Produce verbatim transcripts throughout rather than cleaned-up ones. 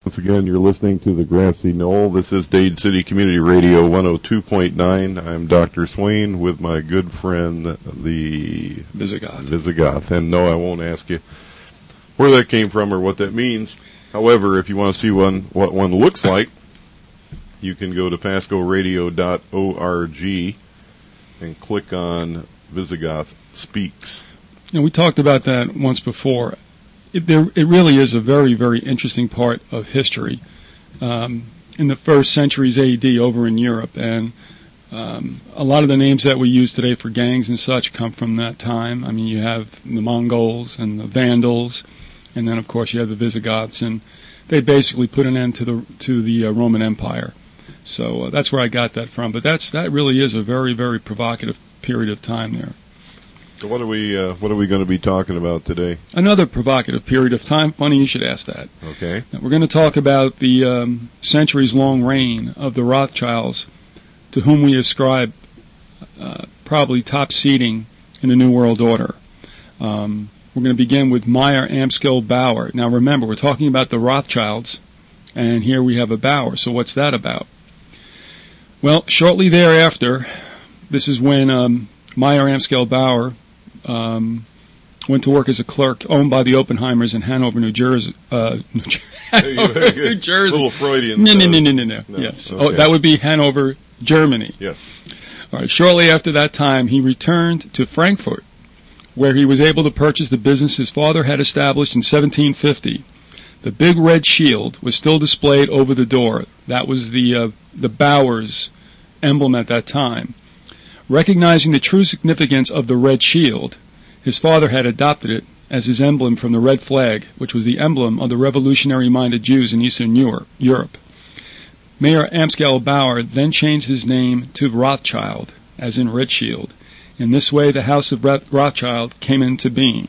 Once again, you're listening to the Grassy Knoll. This is Dade City Community Radio one oh two point nine. I'm Doctor Swain with my good friend, the Visigoth. Visigoth. And no, I won't ask you where that came from or what that means. However, if you want to see one, what one looks like, you can go to pasco radio dot org and click on Visigoth Speaks. And we talked about that once before. It, there, it really is a very, very interesting part of history um, in the first centuries A D over in Europe. And um, a lot of the names that we use today for gangs and such come from that time. I mean, you have the Mongols and the Vandals, and then, of course, you have the Visigoths. And they basically put an end to the to the uh, Roman Empire. So uh, that's where I got that from. But that's that really is a very, very provocative period of time there. So what are we uh, what are we going to be talking about today? Another provocative period of time. Funny you should ask that. Okay. Now, we're going to talk about the um, centuries-long reign of the Rothschilds, to whom we ascribe uh, probably top seating in the New World Order. Um, we're going to begin with Meyer Amschel Bauer. Now remember, we're talking about the Rothschilds, and here we have a Bauer. So what's that about? Well, shortly thereafter, this is when um, Meyer Amschel Bauer Um, went to work as a clerk owned by the Oppenheimers in Hanover, New Jersey. Uh, New, Jer- Hanover, New Jersey. Little Freudian. No, no, no, no, no, no. no. Yes. Okay. Oh, that would be Hanover, Germany. Yes. All right. Shortly after that time, he returned to Frankfurt, where he was able to purchase the business his father had established in seventeen fifty. The big red shield was still displayed over the door. That was the uh, the Bauer's emblem at that time. Recognizing the true significance of the red shield, his father had adopted it as his emblem from the red flag, which was the emblem of the revolutionary-minded Jews in Eastern Europe. Mayor Amschel Bauer then changed his name to Rothschild, as in red shield. In this way, the House of Rothschild came into being.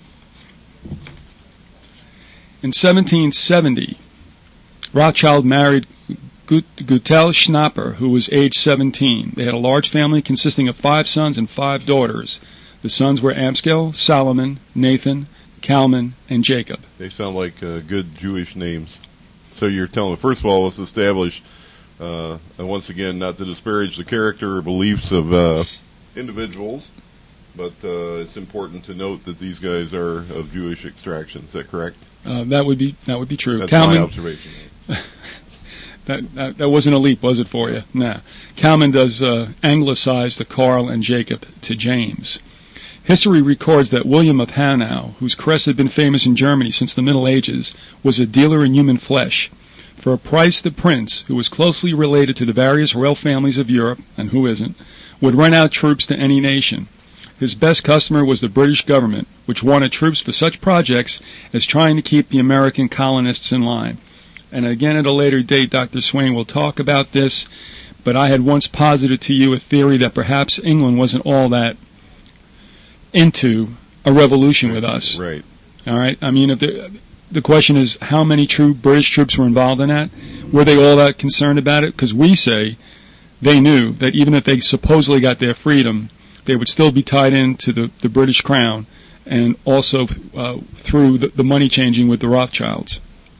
In seventeen seventy, Rothschild married Gutel Schnapper, who was age seventeen. They had a large family consisting of five sons and five daughters. The sons were Amschel, Solomon, Nathan, Kalman, and Jacob. They sound like uh, good Jewish names. So you're telling me, first of all, let's establish, uh, and once again, not to disparage the character or beliefs of uh, individuals, but uh, it's important to note that these guys are of Jewish extraction. Is that correct? Uh, that would be that would be true. That's Kalman, my observation. That, that that wasn't a leap, was it for you? Nah. Kalman does uh, anglicize the Carl and Jacob to James. History records that William of Hanau, whose crest had been famous in Germany since the Middle Ages, was a dealer in human flesh. For a price, the prince, who was closely related to the various royal families of Europe, and who isn't, would rent out troops to any nation. His best customer was the British government, which wanted troops for such projects as trying to keep the American colonists in line. And again, at a later date, Doctor Swain will talk about this, but I had once posited to you a theory that perhaps England wasn't all that into a revolution with us. Right. All right? I mean, if the, the question is how many true British troops were involved in that? Were they all that concerned about it? Because we say they knew that even if they supposedly got their freedom, they would still be tied into the, the British crown and also uh, through the, the money changing with the Rothschilds.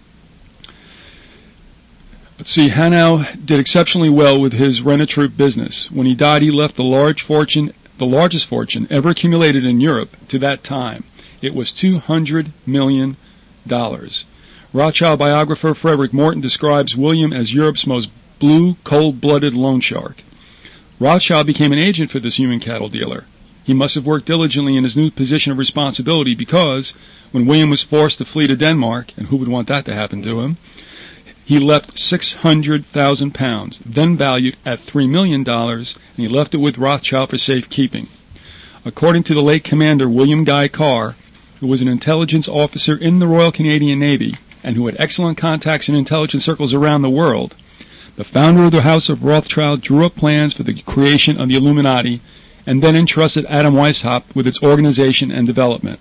Let's see, Hanau did exceptionally well with his rent-a-troop business. When he died, he left the large fortune, the largest fortune ever accumulated in Europe to that time. It was two hundred million dollars. Rothschild biographer Frederick Morton describes William as Europe's most blue, cold-blooded loan shark. Rothschild became an agent for this human cattle dealer. He must have worked diligently in his new position of responsibility because when William was forced to flee to Denmark, and who would want that to happen to him, he left six hundred thousand pounds, then valued at three million dollars, and he left it with Rothschild for safekeeping. According to the late Commander William Guy Carr, who was an intelligence officer in the Royal Canadian Navy and who had excellent contacts in intelligence circles around the world, the founder of the House of Rothschild drew up plans for the creation of the Illuminati and then entrusted Adam Weishaupt with its organization and development.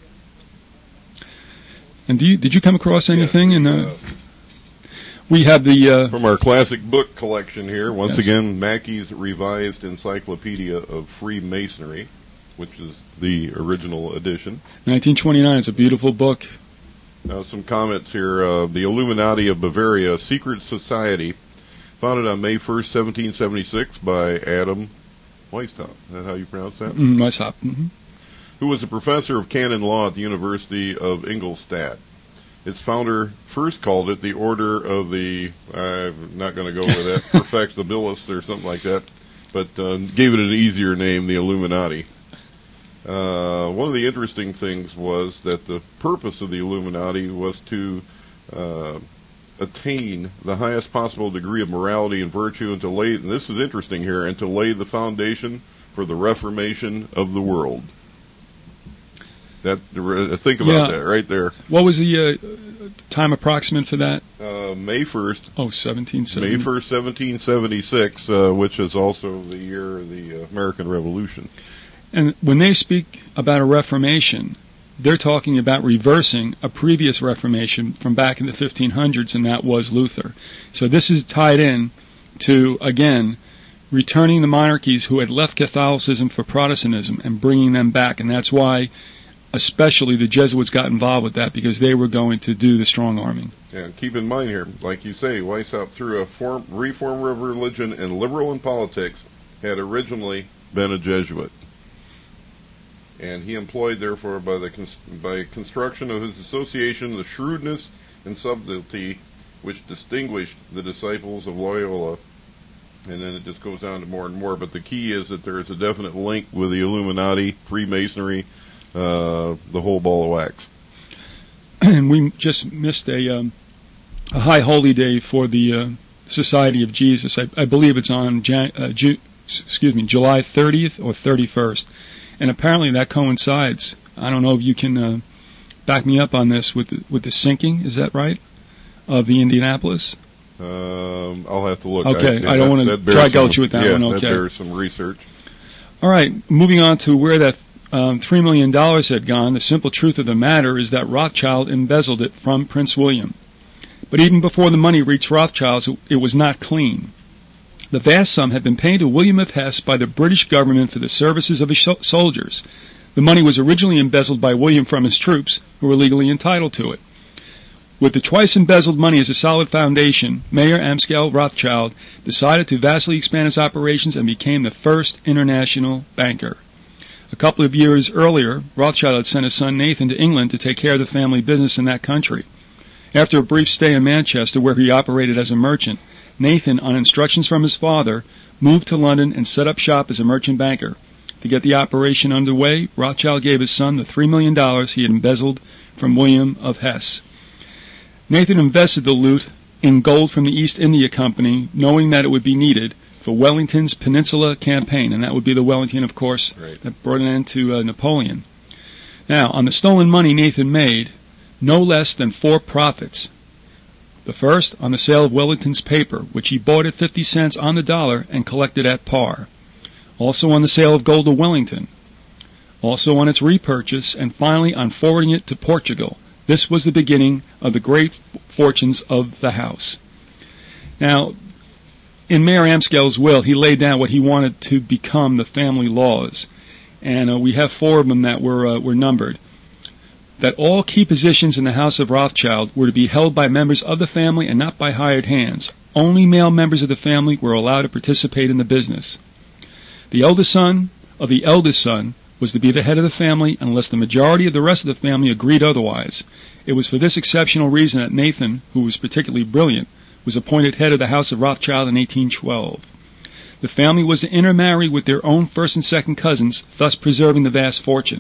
And do you, did you come across anything yes, in... Uh, We have the... Uh, From our classic book collection here, once yes. again, Mackey's Revised Encyclopedia of Freemasonry, which is the original edition. nineteen twenty-nine, it's a beautiful book. Uh, some comments here. Uh, the Illuminati of Bavaria, a secret society founded on May first, seventeen seventy-six by Adam Weishaupt. Is that how you pronounce that? Mm, Weishaupt. Mm-hmm. Who was a professor of canon law at the University of Ingolstadt. Its founder first called it the Order of the, I'm not going to go with that, Perfectibilis or something like that, but uh, gave it an easier name, the Illuminati. Uh, one of the interesting things was that the purpose of the Illuminati was to uh, attain the highest possible degree of morality and virtue and to lay, and this is interesting here, and to lay the foundation for the reformation of the world. That, think about yeah. that right there. What was the uh, time approximate for that? Uh, May first. Oh, seventeen seventy. May first, seventeen seventy-six, uh, which is also the year of the uh, American Revolution. And when they speak about a reformation, they're talking about reversing a previous reformation from back in the fifteen hundreds, and that was Luther. So this is tied in to, again, returning the monarchies who had left Catholicism for Protestantism and bringing them back, and that's why especially the Jesuits got involved with that, because they were going to do the strong arming. And keep in mind here, like you say, Weishaupt, through a form, reform of religion and liberal in politics, had originally been a Jesuit. And he employed, therefore, by the cons- by construction of his association, the shrewdness and subtlety which distinguished the disciples of Loyola. And then it just goes on to more and more. But the key is that there is a definite link with the Illuminati, Freemasonry, Uh, the whole ball of wax. And we just missed a, um, a high holy day for the uh, Society of Jesus. I, I believe it's on Jan- uh, Ju- excuse me, July thirtieth or thirty-first, and apparently that coincides. I don't know if you can uh, back me up on this with the, with the sinking. Is that right? Of the Indianapolis. Um, I'll have to look. Okay, I, I don't want to drag out you with that yeah, one. Okay, that bears some research. All right, moving on to where that Um, Three million dollars had gone. The simple truth of the matter is that Rothschild embezzled it from Prince William. But even before the money reached Rothschilds, it was not clean. The vast sum had been paid to William of Hesse by the British government for the services of his soldiers. The money was originally embezzled by William from his troops, who were legally entitled to it. With the twice embezzled money as a solid foundation, Mayer Amschel Rothschild decided to vastly expand his operations and became the first international banker. A couple of years earlier, Rothschild had sent his son Nathan to England to take care of the family business in that country. After a brief stay in Manchester, where he operated as a merchant, Nathan, on instructions from his father, moved to London and set up shop as a merchant banker. To get the operation underway, Rothschild gave his son the three million dollars he had embezzled from William of Hesse. Nathan invested the loot in gold from the East India Company, knowing that it would be needed for Wellington's Peninsula Campaign, and that would be the Wellington, of course, right, that brought an end to uh, Napoleon. Now, on the stolen money Nathan made, no less than four profits. The first, on the sale of Wellington's paper, which he bought at fifty cents on the dollar and collected at par. Also on the sale of gold to Wellington. Also on its repurchase, and finally on forwarding it to Portugal. This was the beginning of the great fortunes of the house. Now, in Mayer Amschel's will, he laid down what he wanted to become the family laws, and uh, we have four of them that were uh, were numbered. That all key positions in the House of Rothschild were to be held by members of the family and not by hired hands. Only male members of the family were allowed to participate in the business. The eldest son of the eldest son was to be the head of the family unless the majority of the rest of the family agreed otherwise. It was for this exceptional reason that Nathan, who was particularly brilliant, was appointed head of the House of Rothschild in eighteen twelve. The family was to intermarry with their own first and second cousins, thus preserving the vast fortune.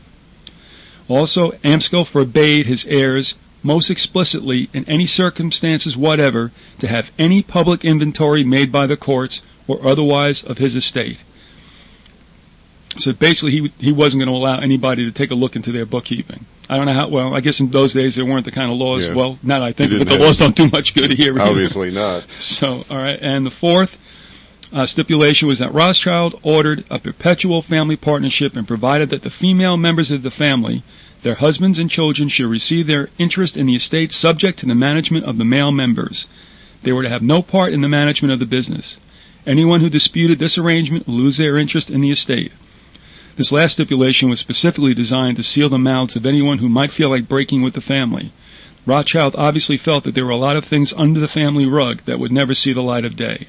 Also, Amschel forbade his heirs most explicitly, in any circumstances whatever, to have any public inventory made by the courts or otherwise of his estate. So basically, he he wasn't going to allow anybody to take a look into their bookkeeping. I don't know how, well, I guess in those days there weren't the kind of laws, yeah. well, now that I think of it, the laws don't do much good here. Obviously not. So, all right, and the fourth uh, stipulation was that Rothschild ordered a perpetual family partnership and provided that the female members of the family, their husbands and children, should receive their interest in the estate subject to the management of the male members. They were to have no part in the management of the business. Anyone who disputed this arrangement will lose their interest in the estate. This last stipulation was specifically designed to seal the mouths of anyone who might feel like breaking with the family. Rothschild obviously felt that there were a lot of things under the family rug that would never see the light of day.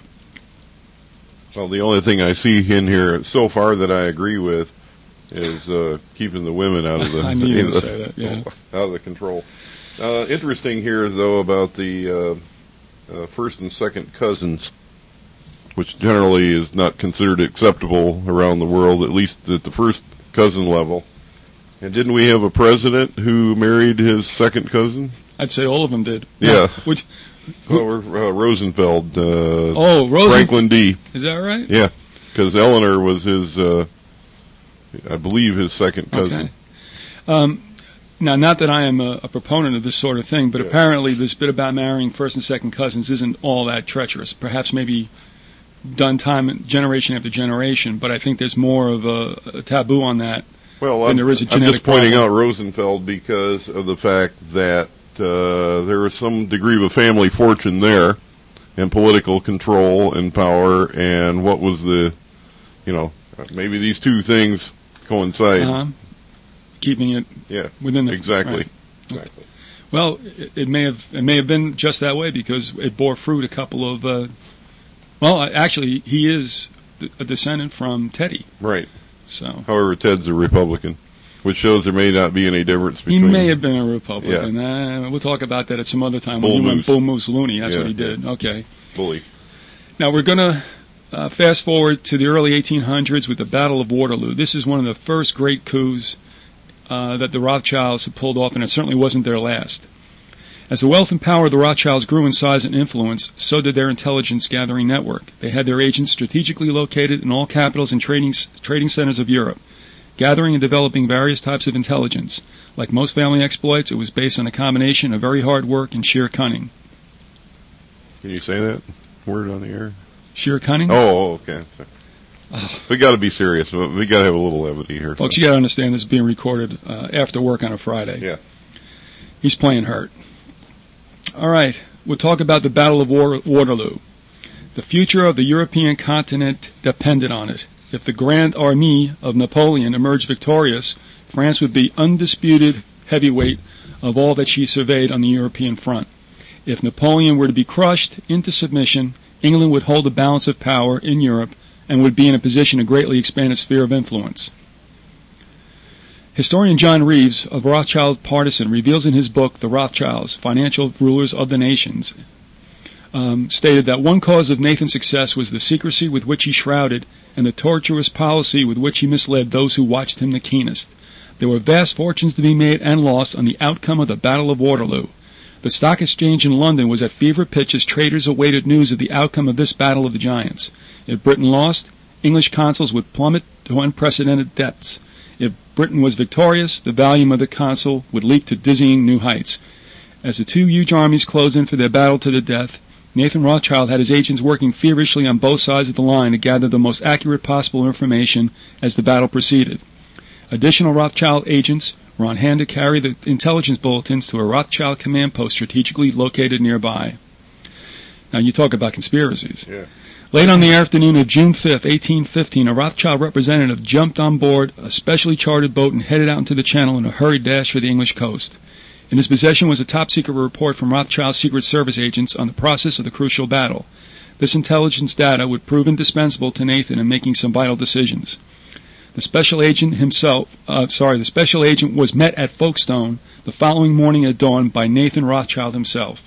Well, the only thing I see in here so far that I agree with is uh, keeping the women out of the, I knew you would the say that, yeah. out of the control. Uh, interesting here, though, about the uh, uh, first and second cousins, which generally is not considered acceptable around the world, at least at the first cousin level. And didn't we have a president who married his second cousin? I'd say all of them did. Yeah. Which, well, uh, Rosenfeld. Uh, oh, Rosen- Franklin D. Is that right? Yeah, because Eleanor was his, uh, I believe, his second cousin. Okay. Um, now, not that I am a, a proponent of this sort of thing, but yeah. apparently this bit about marrying first and second cousins isn't all that treacherous. Perhaps maybe done time generation after generation, but I think there's more of a, a taboo on that. Well, I'm, there is a I'm just pointing problem. out Rosenfeld because of the fact that uh, there was some degree of a family fortune there, and political control and power, and what was the, you know, maybe these two things coincide. Uh-huh. Keeping it yeah, within the exactly, right. exactly. Well, it, it may have it may have been just that way because it bore fruit. A couple of, uh, well, actually, he is a descendant from Teddy. Right. So, however, Ted's a Republican, which shows there may not be any difference between. He may have been a Republican. Yeah. Uh, we'll talk about that at some other time. Bull when he moose. went bull moose loony. That's yeah, what he did. Yeah. Okay. Bully. Now we're going to uh, fast forward to the early eighteen hundreds with the Battle of Waterloo. This is one of the first great coups uh, that the Rothschilds had pulled off, and it certainly wasn't their last. As the wealth and power of the Rothschilds grew in size and influence, so did their intelligence-gathering network. They had their agents strategically located in all capitals and trading, trading centers of Europe, gathering and developing various types of intelligence. Like most family exploits, it was based on a combination of very hard work and sheer cunning. Can you say that word on the air? Sheer cunning? Oh, okay. Oh. We got to be serious. We got to have a little levity here. Folks, so. you got to understand this is being recorded uh, after work on a Friday. Yeah. He's playing hurt. All right, we'll talk about the Battle of War- Waterloo. The future of the European continent depended on it. If the Grand Armée of Napoleon emerged victorious, France would be undisputed heavyweight of all that she surveyed on the European front. If Napoleon were to be crushed into submission, England would hold the balance of power in Europe and would be in a position to greatly expand its sphere of influence. Historian John Reeves, a Rothschild partisan, reveals in his book, The Rothschilds, Financial Rulers of the Nations, um, stated that one cause of Nathan's success was the secrecy with which he shrouded and the tortuous policy with which he misled those who watched him the keenest. There were vast fortunes to be made and lost on the outcome of the Battle of Waterloo. The stock exchange in London was at fever pitch as traders awaited news of the outcome of this battle of the giants. If Britain lost, English consuls would plummet to unprecedented depths. If Britain was victorious, the value of the consul would leap to dizzying new heights. As the two huge armies closed in for their battle to the death, Nathan Rothschild had his agents working feverishly on both sides of the line to gather the most accurate possible information as the battle proceeded. Additional Rothschild agents were on hand to carry the intelligence bulletins to a Rothschild command post strategically located nearby. Now, you talk about conspiracies. Yeah. Late on the afternoon of June fifth, eighteen fifteen, a Rothschild representative jumped on board a specially chartered boat and headed out into the channel in a hurried dash for the English coast. In his possession was a top-secret report from Rothschild's Secret Service agents on the process of the crucial battle. This intelligence data would prove indispensable to Nathan in making some vital decisions. The special agent himself, uh, sorry, the special agent was met at Folkestone the following morning at dawn by Nathan Rothschild himself.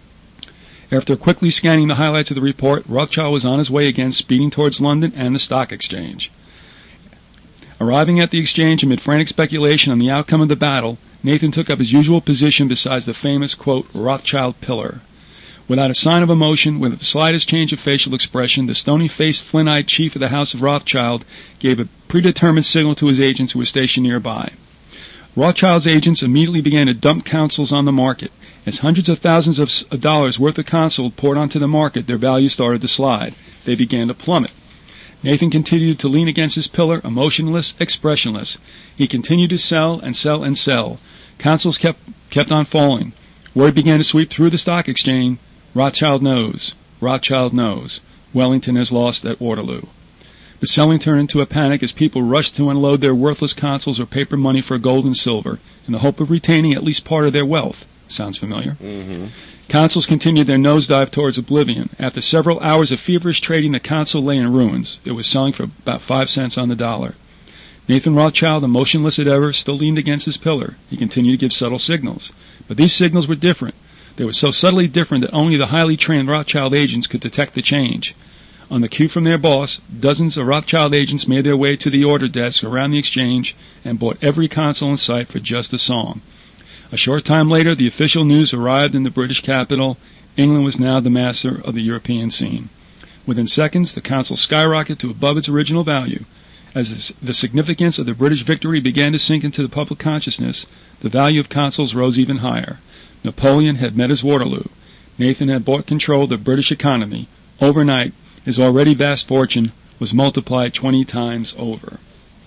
After quickly scanning the highlights of the report, Rothschild was on his way again, speeding towards London and the stock exchange. Arriving at the exchange amid frantic speculation on the outcome of the battle, Nathan took up his usual position beside the famous, quote, Rothschild pillar. Without a sign of emotion, without the slightest change of facial expression, the stony-faced, flint-eyed chief of the House of Rothschild gave a predetermined signal to his agents who were stationed nearby. Rothschild's agents immediately began to dump consols on the market. As hundreds of thousands of dollars worth of console poured onto the market, their value started to slide. They began to plummet. Nathan continued to lean against his pillar, emotionless, expressionless. He continued to sell and sell and sell. Consoles kept kept on falling. Word began to sweep through the stock exchange. Rothschild knows. Rothschild knows. Wellington has lost at Waterloo. The selling turned into a panic as people rushed to unload their worthless consoles or paper money for gold and silver in the hope of retaining at least part of their wealth. Sounds familiar? Mm-hmm. Consols continued their nosedive towards oblivion. After several hours of feverish trading, the Consol lay in ruins. It was selling for about five cents on the dollar. Nathan Rothschild, emotionless as ever, still leaned against his pillar. He continued to give subtle signals. But these signals were different. They were so subtly different that only the highly trained Rothschild agents could detect the change. On the cue from their boss, dozens of Rothschild agents made their way to the order desk around the exchange and bought every console in sight for just a song. A short time later, the official news arrived in the British capital. England was now the master of the European scene. Within seconds, the console skyrocketed to above its original value. As the significance of the British victory began to sink into the public consciousness, the value of consoles rose even higher. Napoleon had met his Waterloo. Nathan had bought control of the British economy. Overnight, his already vast fortune was multiplied twenty times over.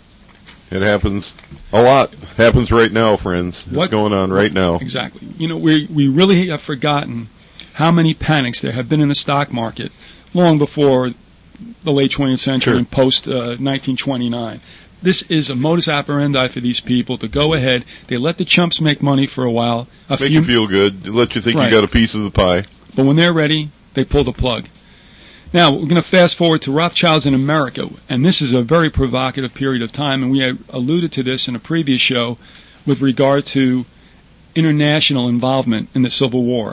It happens a lot. Happens right now, friends. It's What, going on right now. Exactly. You know, we we really have forgotten how many panics there have been in the stock market long before the late twentieth century Sure. and post uh, nineteen twenty-nine. This is a modus operandi for these people to go ahead. They let the chumps make money for a while. A Make few, you feel good. Let you think Right. you got a piece of the pie. But when they're ready, they pull the plug. Now, we're going to fast forward to Rothschilds in America, and this is a very provocative period of time, and we had alluded to this in a previous show with regard to international involvement in the Civil War.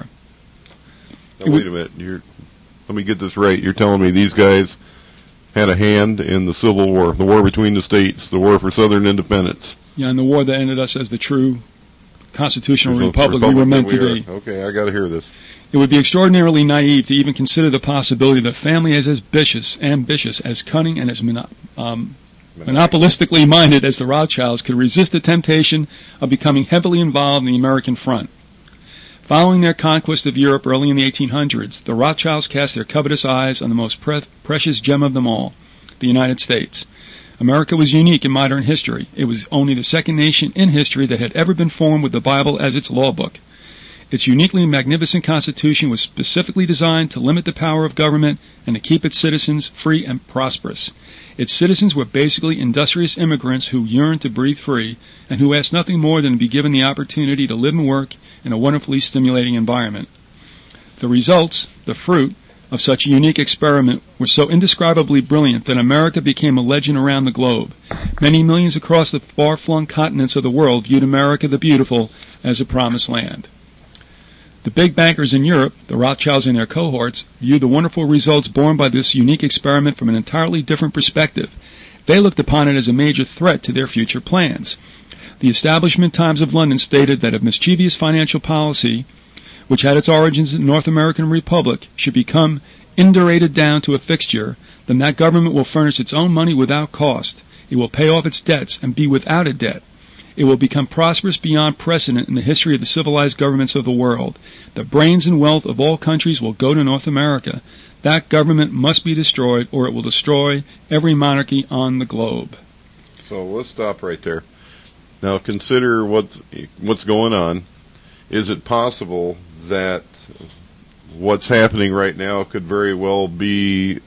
Now, wait a minute. You're, let me get this right. You're telling me these guys had a hand in the Civil War, the war between the states, the war for Southern independence. Yeah, and the war that ended us as the true constitutional The republic, we were meant that to we be. are. Okay, I got to hear this. It would be extraordinarily naive to even consider the possibility that a family as ambitious, ambitious, as cunning, and as mono- um, monopolistically minded as the Rothschilds could resist the temptation of becoming heavily involved in the American front. Following their conquest of Europe early in the eighteen hundreds, the Rothschilds cast their covetous eyes on the most pre- precious gem of them all, the United States. America was unique in modern history. It was only the second nation in history that had ever been formed with the Bible as its law book. Its uniquely magnificent Constitution was specifically designed to limit the power of government and to keep its citizens free and prosperous. Its citizens were basically industrious immigrants who yearned to breathe free and who asked nothing more than to be given the opportunity to live and work in a wonderfully stimulating environment. The results, the fruit, of such a unique experiment were so indescribably brilliant that America became a legend around the globe. Many millions across the far-flung continents of the world viewed America the Beautiful as a promised land. The big bankers in Europe, the Rothschilds and their cohorts, viewed the wonderful results born by this unique experiment from an entirely different perspective. They looked upon it as a major threat to their future plans. The Establishment Times of London stated that if mischievous financial policy, which had its origins in the North American Republic, should become indurated down to a fixture, then that government will furnish its own money without cost. It will pay off its debts and be without a debt. It will become prosperous beyond precedent in the history of the civilized governments of the world. The brains and wealth of all countries will go to North America. That government must be destroyed, or it will destroy every monarchy on the globe. So let's stop right there. Now consider what's, what's going on. Is it possible that what's happening right now could very well be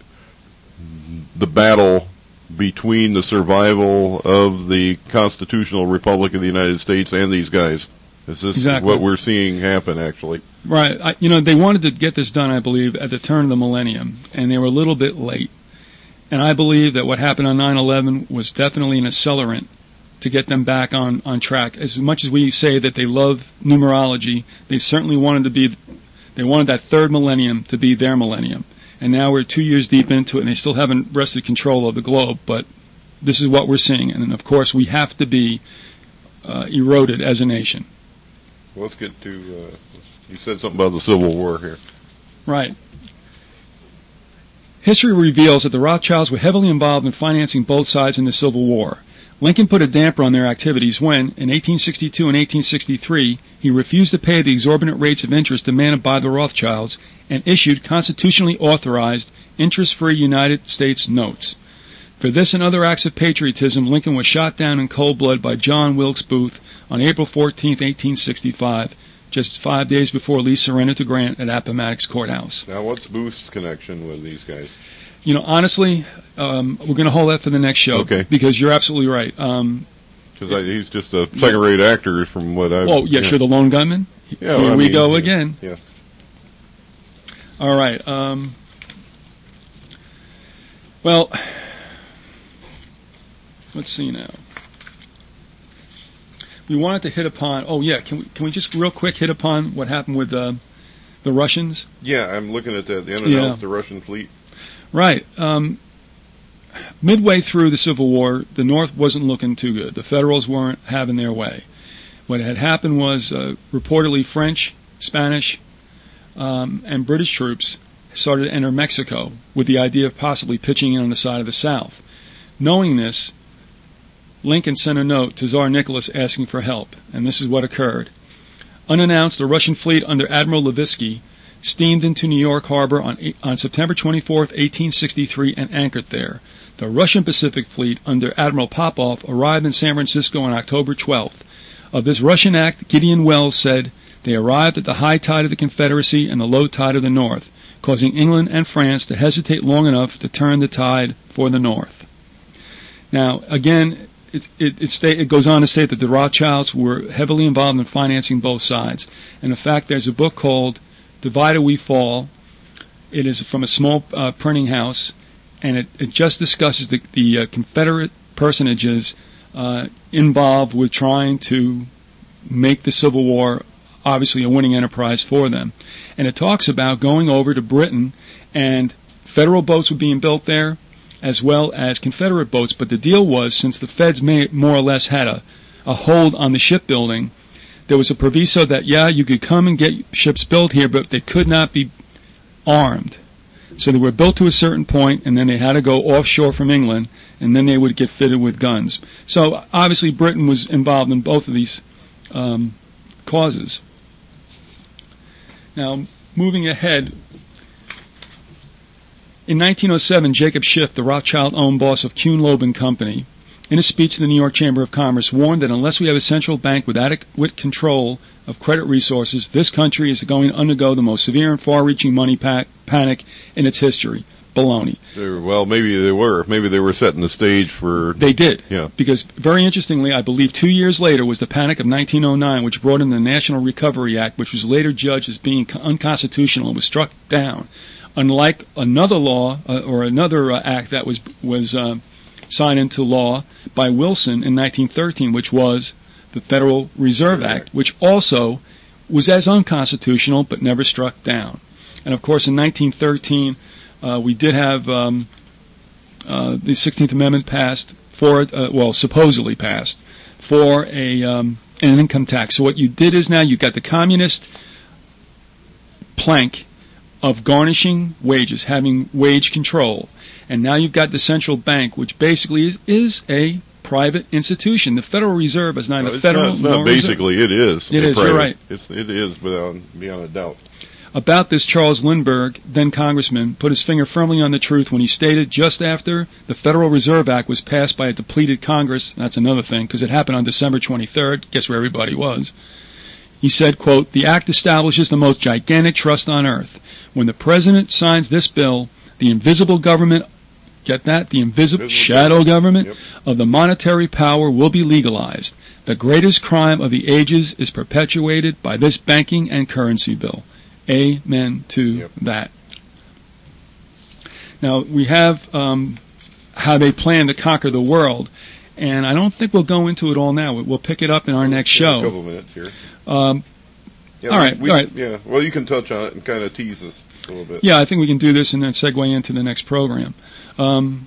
the battle between the survival of the constitutional republic of the United States and these guys? Is this Exactly what we're seeing happen, actually? Right. I, you know, they wanted to get this done, I believe, at the turn of the millennium, and they were a little bit late. And I believe that what happened on nine eleven was definitely an accelerant to get them back on, on track. As much as we say that they love numerology, they certainly wanted to be, they wanted that third millennium to be their millennium. And now we're two years deep into it, and they still haven't wrested control of the globe, but this is what we're seeing. And of course, we have to be uh, eroded as a nation. Well, let's get to, uh, you said something about the Civil War here. Right. History reveals that the Rothschilds were heavily involved in financing both sides in the Civil War. Lincoln put a damper on their activities when, in eighteen sixty-two and eighteen sixty-three, he refused to pay the exorbitant rates of interest demanded by the Rothschilds and issued constitutionally authorized interest-free United States notes. For this and other acts of patriotism, Lincoln was shot down in cold blood by John Wilkes Booth on April fourteenth, eighteen sixty-five, just five days before Lee surrendered to Grant at Appomattox Courthouse. Now, what's Booth's connection with these guys? You know, honestly, um, we're going to hold that for the next show. Okay. Because you're absolutely right. Um, Because he's just a second-rate actor from what I've... Oh, yeah, yeah. sure, the Lone Gunman. Yeah, Here I we mean, go yeah, again. Yeah. All right. Um, well, let's see now. We wanted to hit upon... Oh, yeah, can we, can we just real quick hit upon what happened with uh, the Russians? Yeah, I'm looking at that. The unannounced, Yeah. the Russian fleet. Right. Um, midway through the Civil War, the North wasn't looking too good. The Federals weren't having their way. What had happened was uh, reportedly French, Spanish, um, and British troops started to enter Mexico with the idea of possibly pitching in on the side of the South. Knowing this, Lincoln sent a note to Tsar Nicholas asking for help, and this is what occurred. Unannounced, the Russian fleet under Admiral Levitsky steamed into New York Harbor on, on September twenty-fourth, eighteen sixty-three, and anchored there. The Russian Pacific Fleet under Admiral Popov arrived in San Francisco on October twelfth. Of this Russian act, Gideon Welles said, they arrived at the high tide of the Confederacy and the low tide of the North, causing England and France to hesitate long enough to turn the tide for the North. Now, again, it, it, it, sta- it goes on to state that the Rothschilds were heavily involved in financing both sides. And in fact, there's a book called Divided We Fall. It is from a small uh, printing house, and it, it just discusses the, the uh, Confederate personages uh, involved with trying to make the Civil War obviously a winning enterprise for them. And it talks about going over to Britain, and Federal boats were being built there, as well as Confederate boats. But the deal was, since the Feds may, more or less had a, a hold on the shipbuilding, there was a proviso that, yeah, you could come and get ships built here, but they could not be armed. So they were built to a certain point, and then they had to go offshore from England, and then they would get fitted with guns. So obviously Britain was involved in both of these um, causes. Now, moving ahead, in nineteen oh seven, Jacob Schiff, the Rothschild-owned boss of Kuhn Loeb and Company, in a speech to the New York Chamber of Commerce, warned that unless we have a central bank with adequate control of credit resources, this country is going to undergo the most severe and far-reaching money pa- panic in its history. Baloney. They're, well, maybe they were. Maybe they were setting the stage for... They did. Yeah. Because, very interestingly, I believe two years later was the Panic of nineteen oh nine, which brought in the National Recovery Act, which was later judged as being unconstitutional and was struck down. Unlike another law, uh, or another uh, act that was was uh, signed into law by Wilson in nineteen thirteen, which was the Federal Reserve Act, which also was as unconstitutional but never struck down. And, of course, in nineteen thirteen... Uh, we did have um, uh, the sixteenth Amendment passed for, uh, well, supposedly passed for a um, an income tax. So what you did is now you got the communist plank of garnishing wages, having wage control, and now you've got the central bank, which basically is, is a private institution. The Federal Reserve is neither no, it's federal not, it's not nor basically. reserve. It is. It is. Private. You're right. It's it is without beyond a doubt. About this, Charles Lindbergh, then congressman, put his finger firmly on the truth when he stated just after the Federal Reserve Act was passed by a depleted Congress, that's another thing, because it happened on December twenty-third, guess where everybody was. He said, quote, the act establishes the most gigantic trust on earth. When the president signs this bill, the invisible government, get that, the invisible, invisible shadow government yep. of the monetary power will be legalized. The greatest crime of the ages is perpetuated by this banking and currency bill. Amen to yep. that. Now, we have um, how they plan to conquer the world, and I don't think we'll go into it all now. We'll pick it up in our next show. A couple minutes here. Um, yeah, all we, right, we, all right. Yeah, well, you can touch on it and kind of tease us a little bit. Yeah, I think we can do this and then segue into the next program. Um,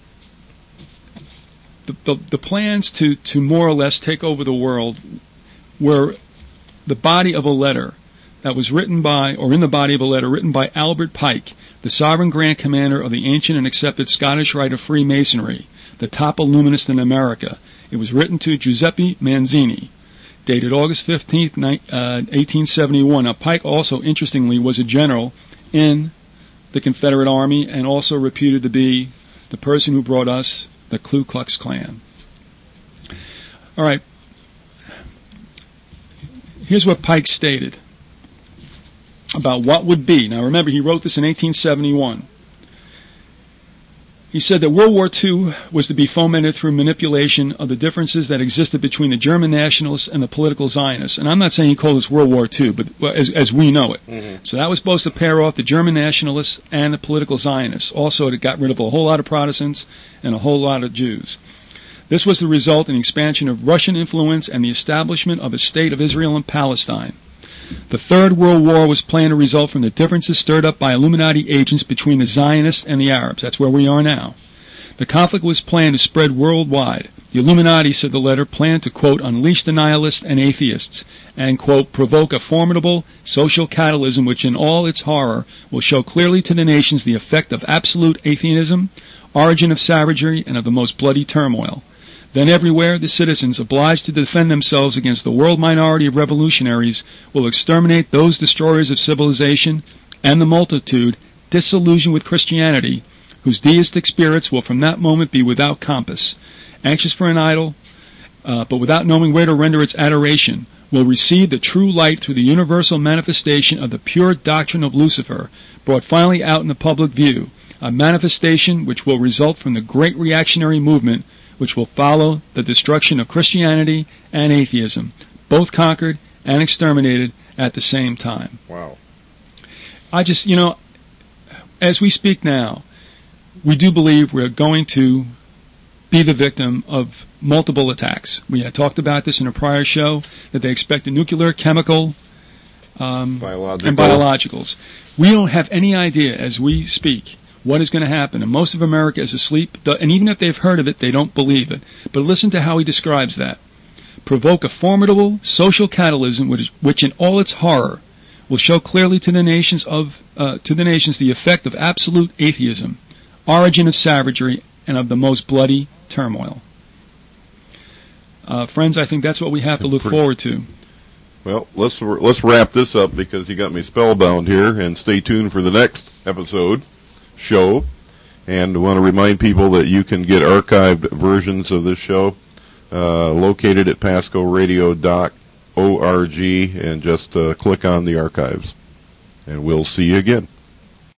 the, the, the plans to, to more or less take over the world were the body of a letter that was written by, or in the body of a letter written by Albert Pike, the sovereign Grand Commander of the ancient and accepted Scottish Rite of Freemasonry, the top illuminist in America. It was written to Giuseppe Manzini, dated August fifteenth, eighteen seventy-one. Now, Pike also, interestingly, was a general in the Confederate Army and also reputed to be the person who brought us the Ku Klux Klan. All right. Here's what Pike stated about what would be. Now remember, he wrote this in eighteen seventy-one. He said that World War Two was to be fomented through manipulation of the differences that existed between the German nationalists and the political Zionists. And I'm not saying he called this World War Two, but as, as we know it. Mm-hmm. So that was supposed to pair off the German nationalists and the political Zionists. Also, it got rid of a whole lot of Protestants and a whole lot of Jews. This was the result in the expansion of Russian influence and the establishment of a state of Israel and Palestine. The Third World War was planned to result from the differences stirred up by Illuminati agents between the Zionists and the Arabs. That's where we are now. The conflict was planned to spread worldwide. The Illuminati, said the letter, planned to, quote, unleash the nihilists and atheists and, quote, provoke a formidable social catalysm which in all its horror will show clearly to the nations the effect of absolute atheism, origin of savagery, and of the most bloody turmoil. Then everywhere the citizens, obliged to defend themselves against the world minority of revolutionaries, will exterminate those destroyers of civilization, and the multitude, disillusioned with Christianity, whose deistic spirits will from that moment be without compass, anxious for an idol, uh, but without knowing where to render its adoration, will receive the true light through the universal manifestation of the pure doctrine of Lucifer, brought finally out in the public view, a manifestation which will result from the great reactionary movement which will follow the destruction of Christianity and atheism, both conquered and exterminated at the same time. Wow. I just, you know, as we speak now, we do believe we're going to be the victim of multiple attacks. We had talked about this in a prior show, that they expect a nuclear, chemical, um, Biological. and biologicals. We don't have any idea as we speak what is going to happen, and most of America is asleep, and even if they've heard of it, they don't believe it. But listen to how he describes that. Provoke a formidable social catalysm which, which in all its horror will show clearly to the nations of uh, to the nations the effect of absolute atheism, origin of savagery, and of the most bloody turmoil. Uh, friends, I think that's what we have to look forward to. Well, let's let's wrap this up because you got me spellbound here, and stay tuned for the next episode. Show, and I want to remind people that you can get archived versions of this show uh, located at pasco radio dot org, and just uh, click on the archives, and we'll see you again.